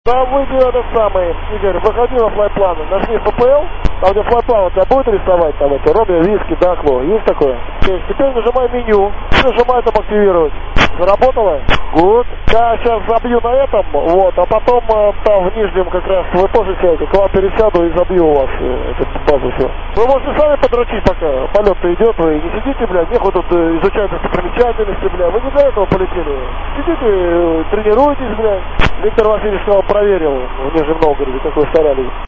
Да, выйди этот самый, Игорь, выходи на флайплан, нажми FPL, там где флайплан, у тебя будет рисовать, там эти Ромео, Виски, Дакло, есть такое? Теперь нажимай меню, нажимай там активировать. Заработало? Good. Я сейчас забью на этом, вот, а потом там в нижнем как раз вы тоже сядете, к вам пересяду и забью у вас эту базу все. Вы можете сами подрочить, пока полет-то идет, вы не сидите, бля, нехуй тут изучать достопримечательности, бля, вы не для этого полетели. Сидите, тренируйтесь, бля. Виктор Васильевич сказал, проверил в Нижнем Новгороде, как вы старались.